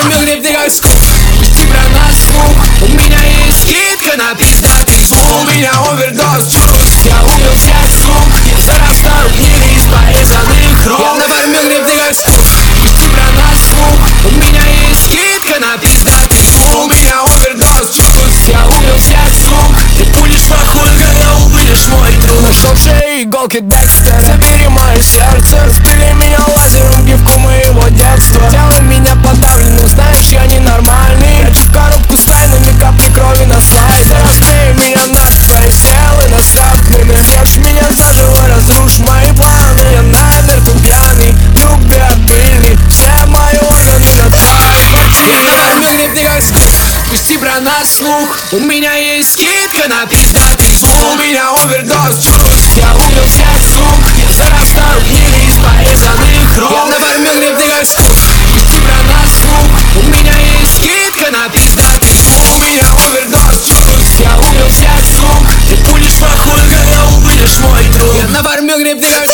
нафармил гриб, ты как скуп. Пусти про нас слух. У меня есть скидка на пиздатый звук. У меня овердоз чувств. Я убил всех сук. Зарастаю книги из порезанных рук. Я нафармил гриб, ты как скуп. Пусти про нас слух. У меня есть скидка на пиздатый звук. У меня овердоз чувств. Я убил всех сук. Ты пулишь похуй, когда убылишь мой труп. Нашел в шее иголки Декстера. Забери мое сердце. Распили меня лазером, гифку моего детства. Делай меня подавленным, знаешь, я ненормальный. Прячу в коробку с тайнами капли крови на слайде. Разбей меня на твои стрелы настроенными. Съешь меня заживо, разрушь мои планы. Я намертво пьяный, любвеобильный. Все мои органы на твоей квартире. Нафармил гриб, ты как скуп. Пусти про нас слух. У меня есть скидка на пиздатый звук. У меня овердоз чувств. Я убил всех сук. Зарастаю книги из порезанных рук. Я нафармил гриб, ты как скуп. Пусти про нас слух. У меня есть скидка на пиздатый звук. У меня овердоз чувств. Я убил всех сук. Ты пулишь похуй, когда убылишь мой труп. Я нафармил гриб, ты как